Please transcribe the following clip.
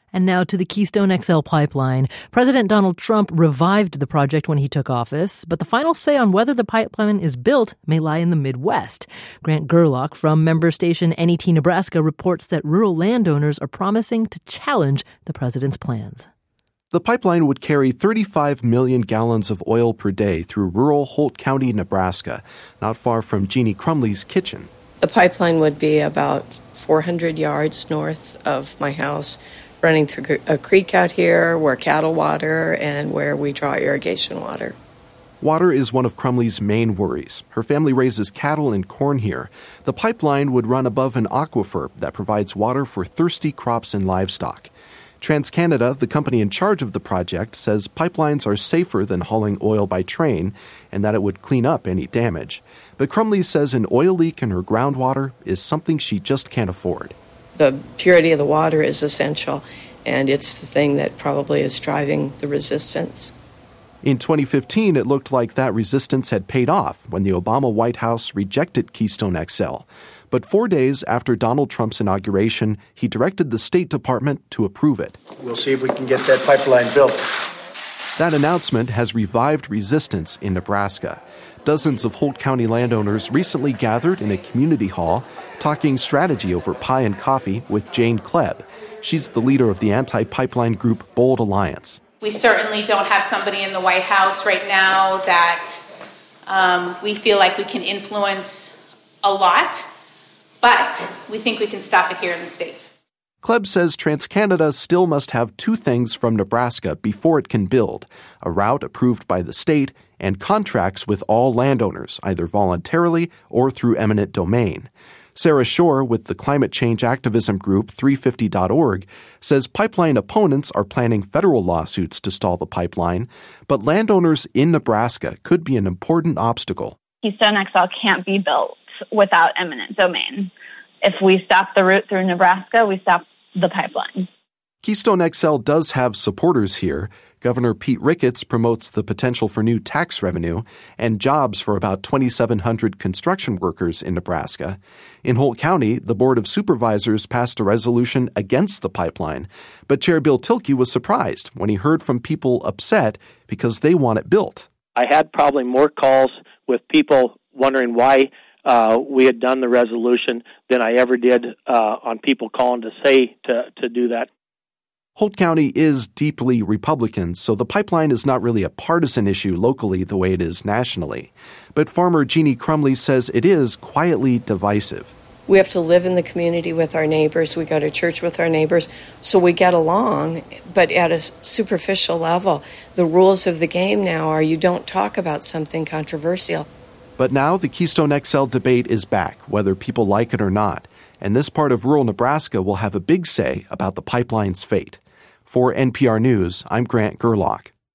And now to the Keystone XL pipeline. President Donald Trump revived the project when he took office, but the final say on whether the pipeline is built may lie in the Midwest. Grant Gerlach from member station NET Nebraska reports that rural landowners are promising to challenge the president's plans. The pipeline would carry 35 million gallons of oil per day through rural Holt County, Nebraska, not far from Jeannie Crumley's kitchen. The pipeline would be about 400 yards north of my house, running through a creek out here where cattle water and where we draw irrigation water. Water is one of Crumley's main worries. Her family raises cattle and corn here. The pipeline would run above an aquifer that provides water for thirsty crops and livestock. TransCanada, the company in charge of the project, says pipelines are safer than hauling oil by train and that it would clean up any damage. But Crumley says an oil leak in her groundwater is something she just can't afford. The purity of the water is essential, and it's the thing that probably is driving the resistance. In 2015, it looked like that resistance had paid off when the Obama White House rejected Keystone XL. But 4 days after Donald Trump's inauguration, he directed the State Department to approve it. We'll see if we can get that pipeline built. That announcement has revived resistance in Nebraska. Dozens of Holt County landowners recently gathered in a community hall talking strategy over pie and coffee with Jane Klebb. She's the leader of the anti-pipeline group Bold Alliance. We certainly don't have somebody in the White House right now that we feel like we can influence a lot, but we think we can stop it here in the state. Klebb says TransCanada still must have two things from Nebraska before it can build: a route approved by the state and contracts with all landowners, either voluntarily or through eminent domain. Sarah Shore with the climate change activism group 350.org says pipeline opponents are planning federal lawsuits to stall the pipeline, but landowners in Nebraska could be an important obstacle. Keystone XL can't be built without eminent domain. If we stop the route through Nebraska, we stop the pipeline. Keystone XL does have supporters here. Governor Pete Ricketts promotes the potential for new tax revenue and jobs for about 2,700 construction workers in Nebraska. In Holt County, the Board of Supervisors passed a resolution against the pipeline, but Chair Bill Tilke was surprised when he heard from people upset because they want it built. I had probably more calls with people wondering why we had done the resolution than I ever did on people calling to say to do that. Holt County is deeply Republican, so the pipeline is not really a partisan issue locally the way it is nationally. But farmer Jeannie Crumley says it is quietly divisive. We have to live in the community with our neighbors. We go to church with our neighbors, so we get along, but at a superficial level. The rules of the game now are you don't talk about something controversial. But now the Keystone XL debate is back, whether people like it or not, and this part of rural Nebraska will have a big say about the pipeline's fate. For NPR News, I'm Grant Gerlach.